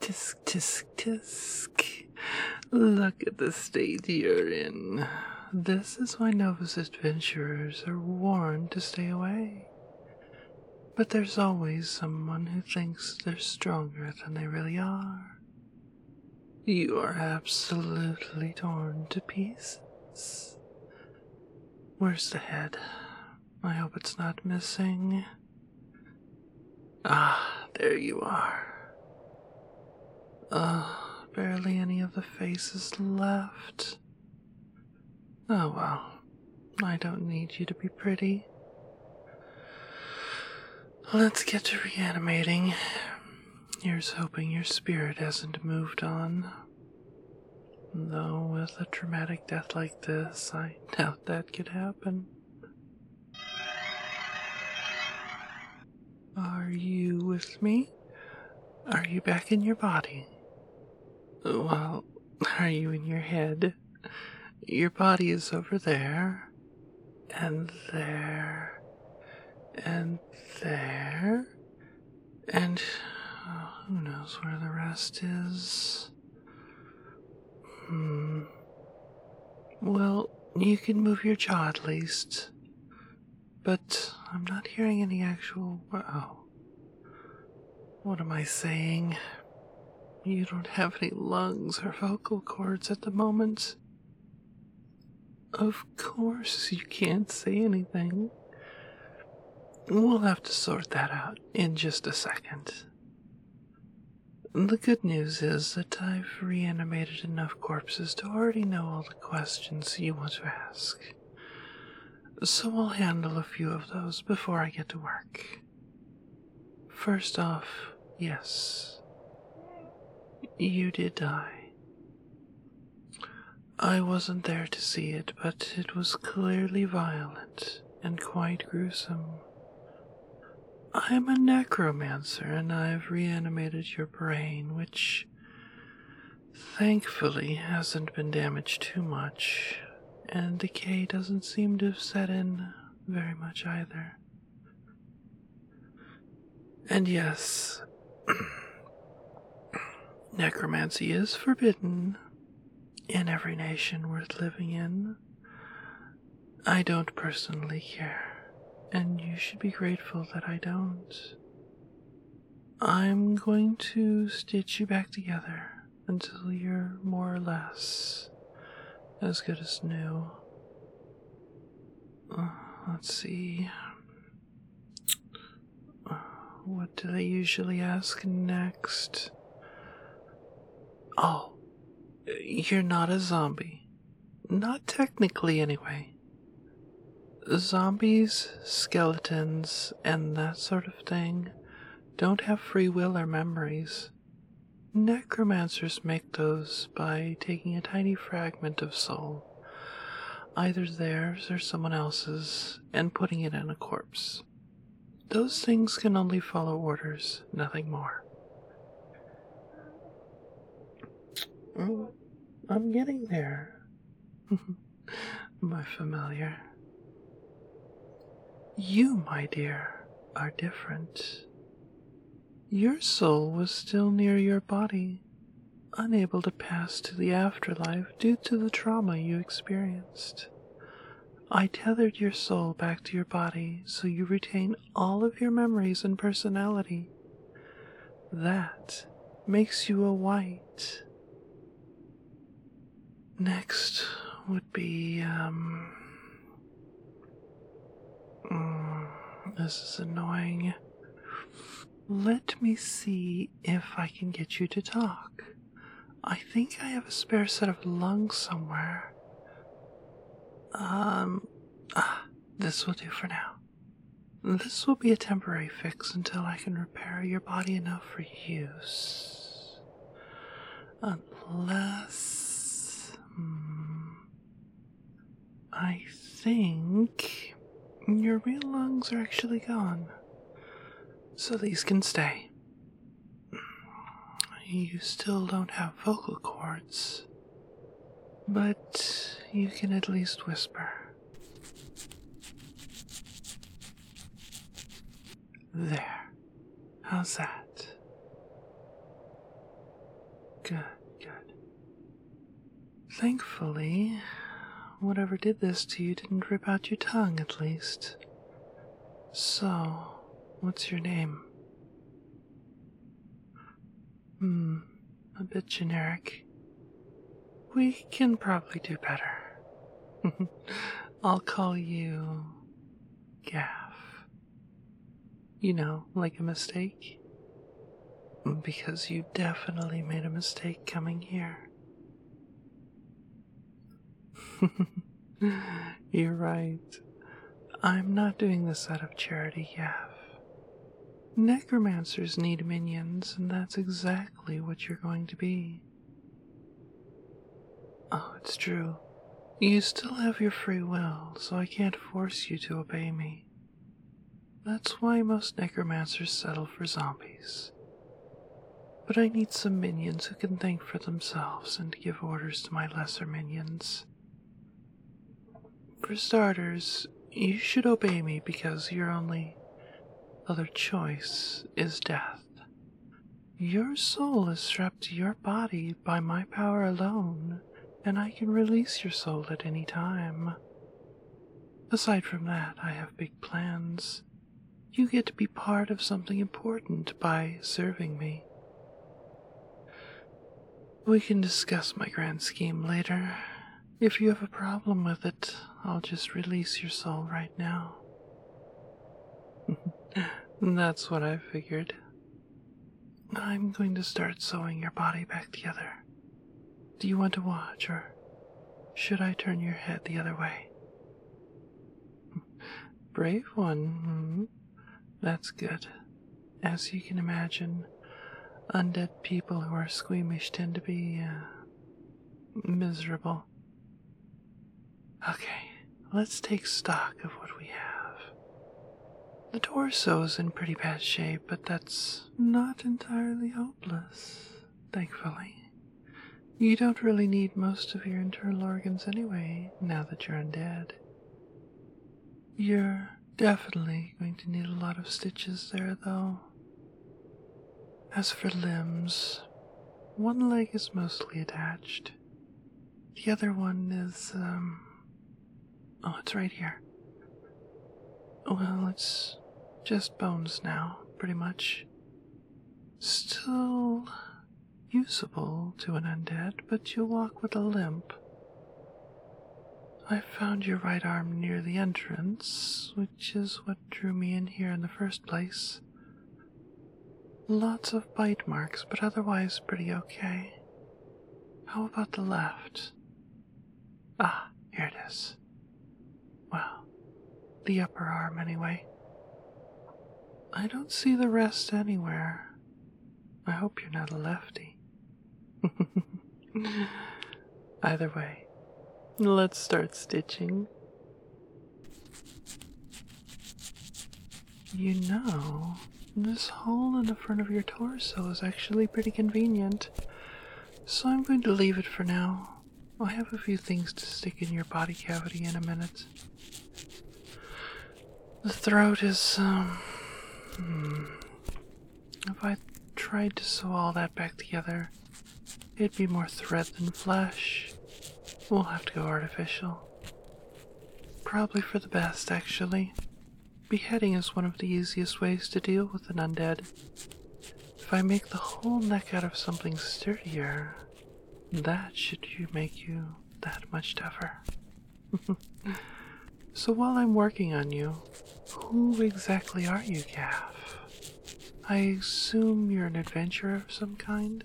Tisk, tisk, tisk. Look at the state you're in. This is why Novus adventurers are warned to stay away. But there's always someone who thinks they're stronger than they really are. You are absolutely torn to pieces. Where's the head? I hope it's not missing. Ah, there you are. Barely any of the faces left. Oh well, I don't need you to be pretty. Let's get to reanimating. Here's hoping your spirit hasn't moved on. Though with a traumatic death like this, I doubt that could happen. Are you with me? Are you back in your body? Well, are you in your head? Your body is over there, and there, and there, and who knows where the rest is? Well, you can move your jaw at least, but I'm not hearing any actual... Oh. What am I saying? You don't have any lungs or vocal cords at the moment. Of course you can't say anything. We'll have to sort that out in just a second. The good news is that I've reanimated enough corpses to already know all the questions you want to ask. So I'll handle a few of those before I get to work. First off, yes, you did die. I wasn't there to see it, but it was clearly violent and quite gruesome. I'm a necromancer, and I've reanimated your brain, which thankfully hasn't been damaged too much, and decay doesn't seem to have set in very much either. And yes, necromancy is forbidden in every nation worth living in. I don't personally care. And you should be grateful that I don't. I'm going to stitch you back together until you're more or less as good as new. Let's see. What do they usually ask next? Oh, you're not a zombie. Not technically, anyway. Zombies, skeletons, and that sort of thing don't have free will or memories. Necromancers make those by taking a tiny fragment of soul, either theirs or someone else's, and putting it in a corpse. Those things can only follow orders, nothing more. Oh, I'm getting there. My familiar. You, my dear, are different. Your soul was still near your body, unable to pass to the afterlife due to the trauma you experienced. I tethered your soul back to your body so you retain all of your memories and personality. That makes you a white. Next would be, this is annoying. Let me see if I can get you to talk. I think I have a spare set of lungs somewhere. This will do for now. This will be a temporary fix until I can repair your body enough for use. Unless... I think your real lungs are actually gone. So these can stay. You still don't have vocal cords, but you can at least whisper. There. How's that? Good, good. Thankfully, whatever did this to you didn't rip out your tongue, at least. So, what's your name? A bit generic. We can probably do better. I'll call you Gaff. You know, like a mistake? Because you definitely made a mistake coming here. You're right. I'm not doing this out of charity, Gaff. Necromancers need minions, and that's exactly what you're going to be. Oh, it's true. You still have your free will, so I can't force you to obey me. That's why most necromancers settle for zombies. But I need some minions who can think for themselves and give orders to my lesser minions. For starters, you should obey me because your only other choice is death. Your soul is strapped to your body by my power alone, and I can release your soul at any time. Aside from that, I have big plans. You get to be part of something important by serving me. We can discuss my grand scheme later. If you have a problem with it, I'll just release your soul right now. That's what I figured. I'm going to start sewing your body back together. Do you want to watch, or should I turn your head the other way? Brave one. That's good. As you can imagine, undead people who are squeamish tend to be, miserable. Okay, let's take stock of what we have. The torso's in pretty bad shape, but that's not entirely hopeless, thankfully. You don't really need most of your internal organs anyway, now that you're undead. You're definitely going to need a lot of stitches there, though. As for limbs, one leg is mostly attached. The other one is, oh, it's right here. Well, it's just bones now, pretty much. Still usable to an undead, but you'll walk with a limp. I found your right arm near the entrance, which is what drew me in here in the first place. Lots of bite marks, but otherwise pretty okay. How about the left? Ah, here it is. Well, the upper arm anyway. I don't see the rest anywhere. I hope you're not a lefty. Either way, let's start stitching. You know, this hole in the front of your torso is actually pretty convenient, so I'm going to leave it for now. I have a few things to stick in your body cavity in a minute. The throat is, if I tried to sew all that back together, it'd be more thread than flesh. We'll have to go artificial. Probably for the best, actually. Beheading is one of the easiest ways to deal with an undead. If I make the whole neck out of something sturdier, that should make you that much tougher. So while I'm working on you, who exactly are you, Gaff? I assume you're an adventurer of some kind?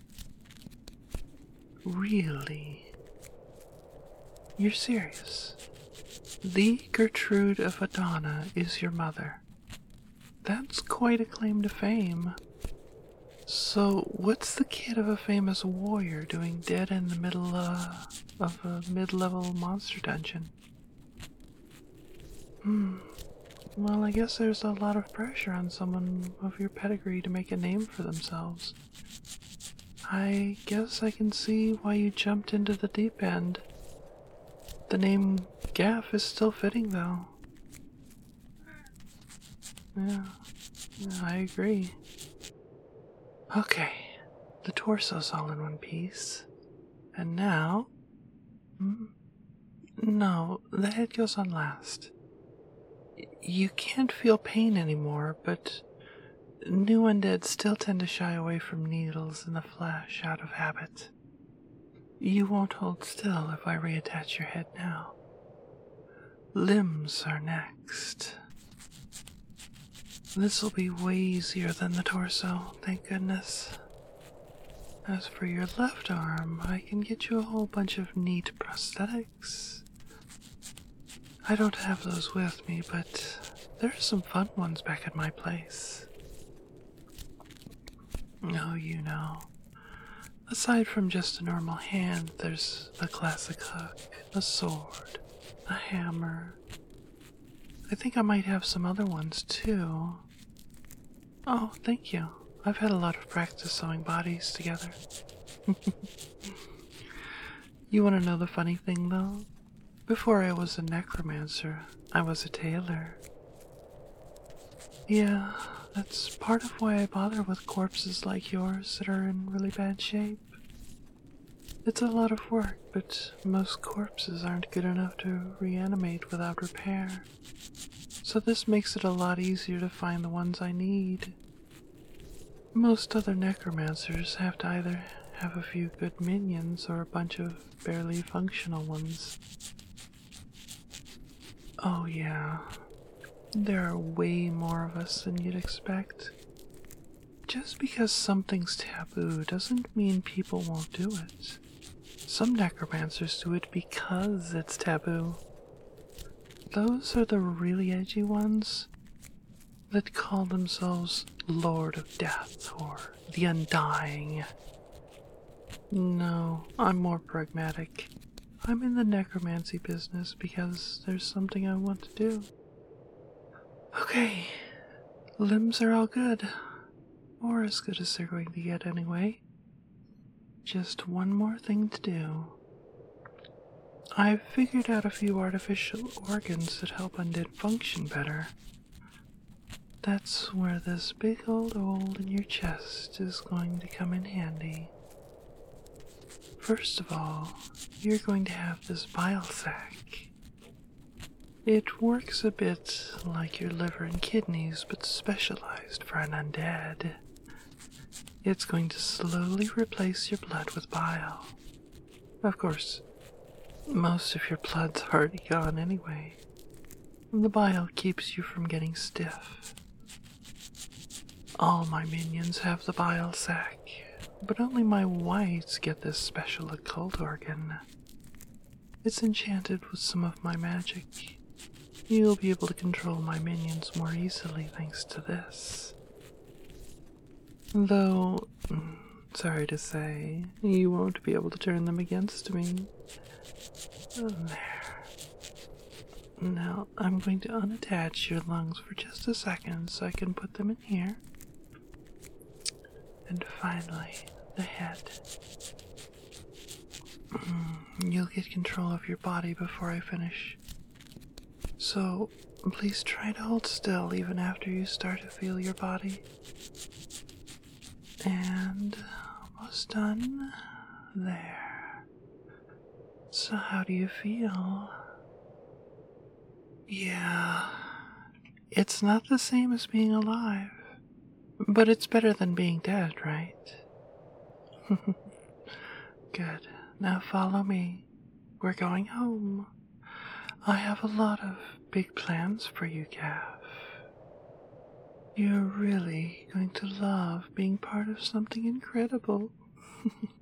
Really? You're serious? The Gertrude of Adana is your mother. That's quite a claim to fame. So, what's the kid of a famous warrior doing dead in the middle, of a mid-level monster dungeon? Well, I guess there's a lot of pressure on someone of your pedigree to make a name for themselves. I guess I can see why you jumped into the deep end. The name Gaff is still fitting, though. Yeah, I agree. Okay, the torso's all in one piece. And now... No, the head goes on last. You can't feel pain anymore, but new undead still tend to shy away from needles in the flesh out of habit. You won't hold still if I reattach your head now. Limbs are next. This'll be way easier than the torso, thank goodness. As for your left arm, I can get you a whole bunch of neat prosthetics. I don't have those with me, but there are some fun ones back at my place. Oh, you know. Aside from just a normal hand, there's a classic hook, a sword, a hammer. I think I might have some other ones too. Oh, thank you. I've had a lot of practice sewing bodies together. You want to know the funny thing though? Before I was a necromancer, I was a tailor. Yeah, that's part of why I bother with corpses like yours that are in really bad shape. It's a lot of work, but most corpses aren't good enough to reanimate without repair. So this makes it a lot easier to find the ones I need. Most other necromancers have to either have a few good minions or a bunch of barely functional ones. Oh yeah, there are way more of us than you'd expect. Just because something's taboo doesn't mean people won't do it. Some necromancers do it because it's taboo. Those are the really edgy ones that call themselves Lord of Death or the Undying. No, I'm more pragmatic. I'm in the necromancy business because there's something I want to do. Okay, limbs are all good. Or as good as they're going to get anyway. Just one more thing to do. I've figured out a few artificial organs that help undead function better. That's where this big old hole in your chest is going to come in handy. First of all, you're going to have this bile sac. It works a bit like your liver and kidneys, but specialized for an undead. It's going to slowly replace your blood with bile. Of course, most of your blood's already gone anyway. The bile keeps you from getting stiff. All my minions have the bile sac, but only my whites get this special occult organ. It's enchanted with some of my magic. You'll be able to control my minions more easily thanks to this. Though, sorry to say, you won't be able to turn them against me. There. Now, I'm going to unattach your lungs for just a second so I can put them in here. And finally, the head. You'll get control of your body before I finish. So, please try to hold still even after you start to feel your body. And almost done. There. So how do you feel? Yeah, it's not the same as being alive, but it's better than being dead, right? Good. Now follow me. We're going home. I have a lot of big plans for you, Gav. You're really going to love being part of something incredible.